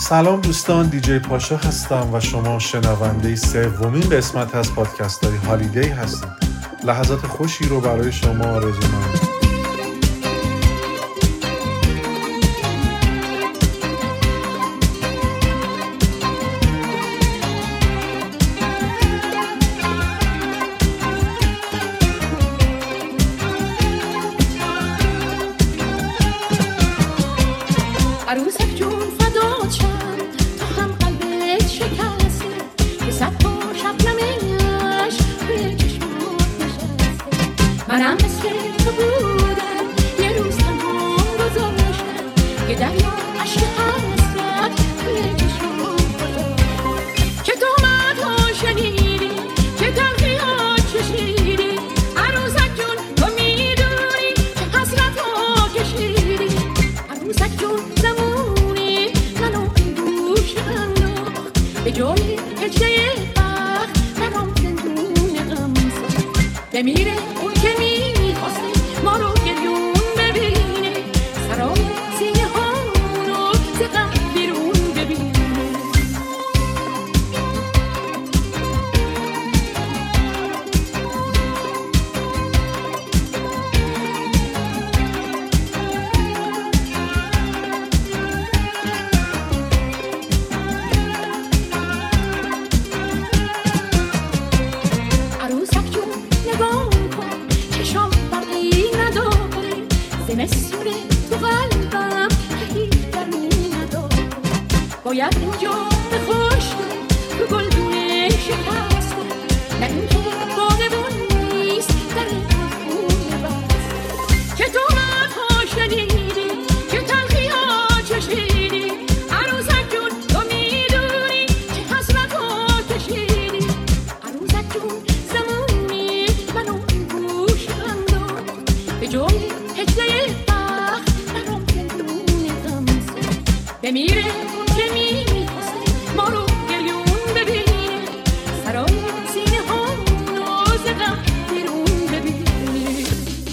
سلام دوستان، دیجی پاشا هستم و شما شنونده سومین قسمت از پادکست های هالیدی هستید. لحظات خوشی رو برای شما آرزو می‌کنم. عروسک جون فدات شم تا هم قلبت شکسته که صد تا شبنمش به چشمات نشسته. منم مثل تو بودم یه روز تمام گذاشتم که دریا عشق حسرت به چشمات گذاشتم. که تو مدها شنیدی که تلخیات چشیدی، عروسک جون تو میدونی که حسرت ها کشیدی. عروسک جون به جای هجده بخت برام زندون غمزه بمیره اون که میخواسته ما رو گریون ببینه، سرای سینه ها رو ز غم بیرون ببینه. زمستونه تو قلبم که هیچ درمی نداره، باید اینجا به خشکه تو گلدونه شکسته، نه اینکه باغبون نیست در این خونه بسته. که تو مدها شنیدی که تلخی ها چشیدی، عروسک جون تو میدونی که حسرت ها کشیدی. عروسک جون زمونی منو این گوش انداخت به جای هجده بمیره اون که میخواسته ما رو گریون ببینه، سرای سینه ها رو ز غم بیرون ببینه.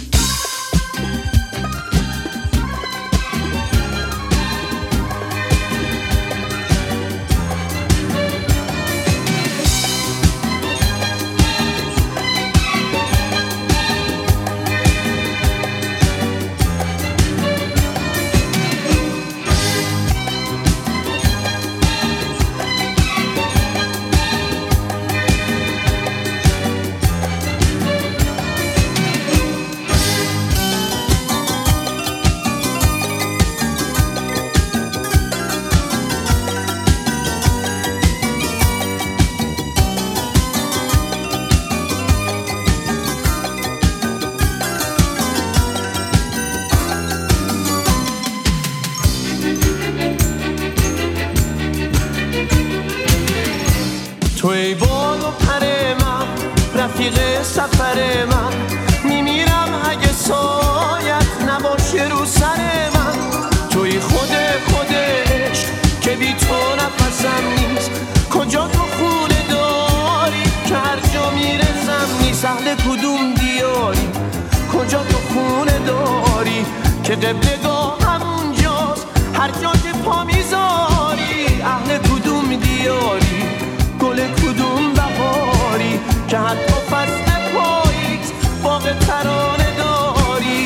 توی باد و پر من، رفیق سفر من، میمیرم اگه سایت نباشه رو سر من. توی خودش که بی تو نفسم نیست، کجا تو خونه داری که هر جا میرسم نیست. اهل کدوم دیاری کجا تو خونه داری که قبلگاه همونجاست هر جا که پا میذاری. اهل کدوم دیاری گل کدوم بهاری که حتی فصل پاییز باغ ترانه داری.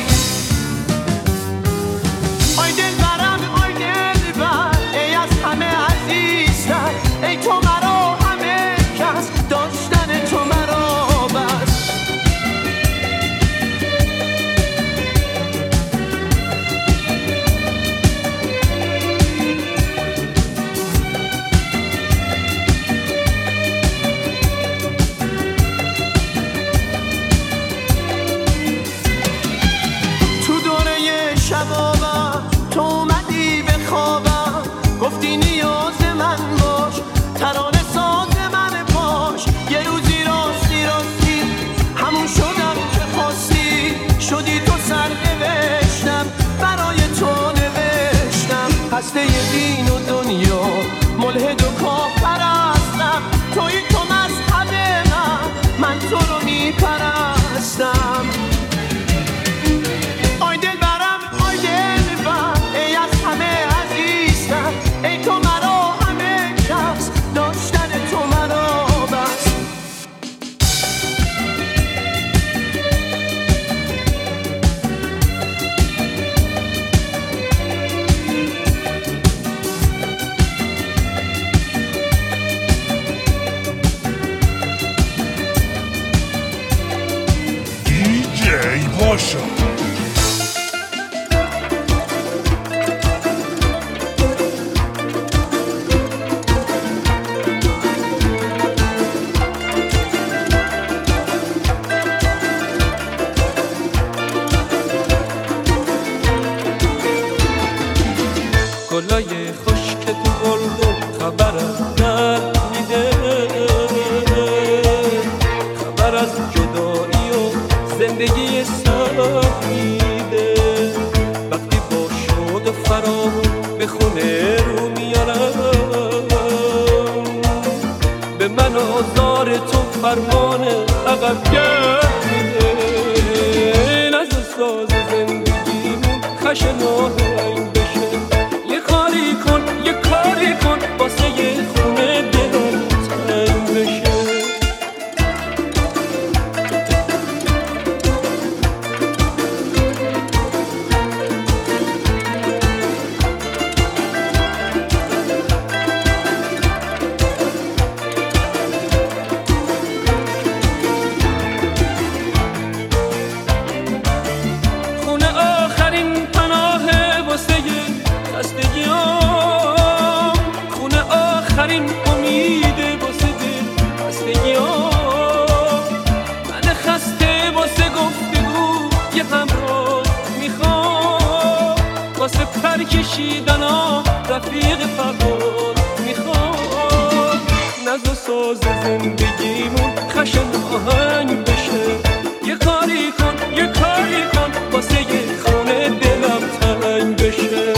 آی دلبرم آی دلبر، ای از همه عزیزتر، ای تو مرا همه کس، داشتن تو مرا بس. پاشا. گلای خشک تو گلدون خبرم در میده، خبر از جدایی و زندگی سخته. وقتی با شوق و فراغون به خونه رو میارم، به من آزار تو فرمان عقب گرد میده. نزد ساز زندگیمون خشن آهنگ بشه، یه کاری کن واسه یه خونه دلم تنگ بشه. خونه آخرین پناه واسه خستگیام، خونه آخرین امیده واسه خستگیام. من خسته واسه گفتگو یه همراه میخوام، واسه پر کشیدنا رفیق پرواز میخوام. نز و ساز زندگیمون خشن آهنگ بشه، یه کاری کن واسه یه خونه دلم تنگ بشه.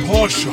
پاشا.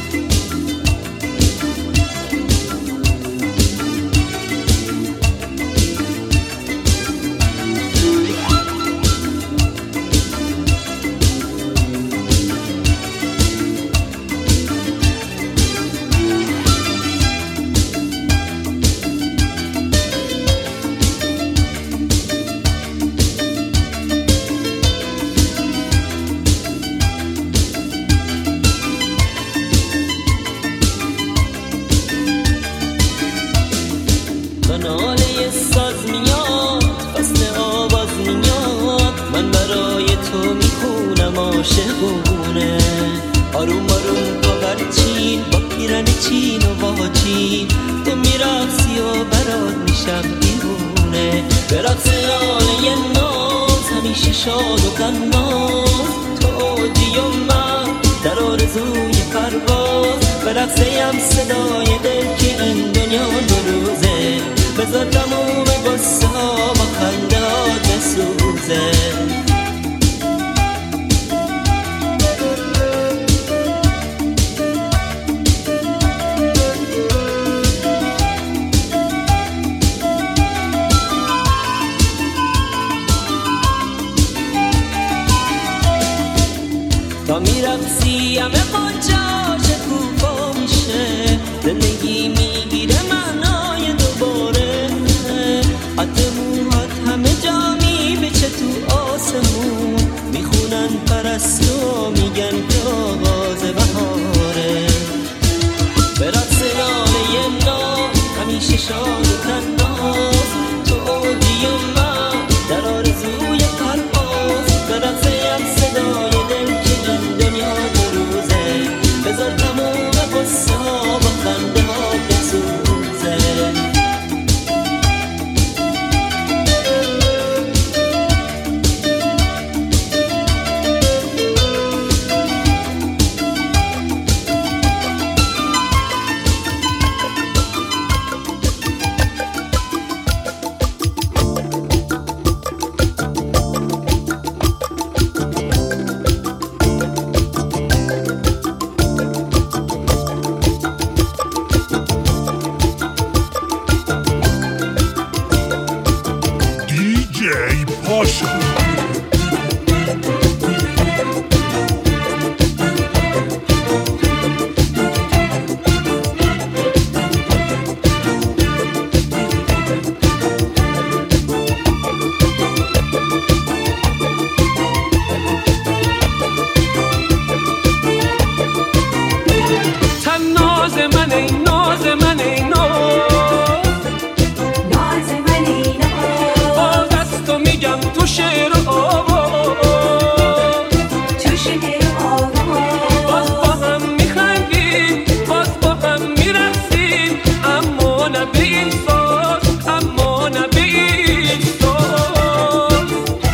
ناله ساز میاد، فصل آواز میاد، من برای تو میخونم عاشقونه. آروم آروم با برچین، با پیرن چین و با چین، تو میرقصی و برات میشم دیوونه. به رقص ناله ناز همیشه شاد و غماز، تو اوجی و من در آرزوی پرواز. به رقصیم صدای دل که این دنیا دو روزه، بذار تموم قصه ها با خنده ها بسوزه. تا میرقصی همه قنچا شکوفا میشه، زندگی میگیره معنای دوباره. حتی موهات همه جا میبچه تو آسمون، میخونن پرستو میگن که آغاز بهاره. به رقص ناله نا همیشه شاد و تناز، تو اوجی و من در آرزوی پرواز. به رقصیم صدای دل که این دنیا دو روزه، بذار تموم قصه ها با خنده ها بسوزه. DJ پاشا. تن ناز من ای ناز من ای ناز من ای ناز، باز از تو میگم تو شعر و آواز، تو شعر و آواز. باز با هم میخندیم، باز با هم میرقصیم، اما نه به این ساز، اما نه به این ساز.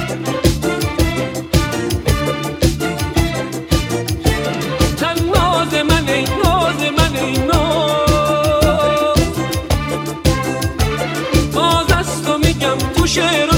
تن ناز من ای ناز من ای باز از تو میگم تو شعر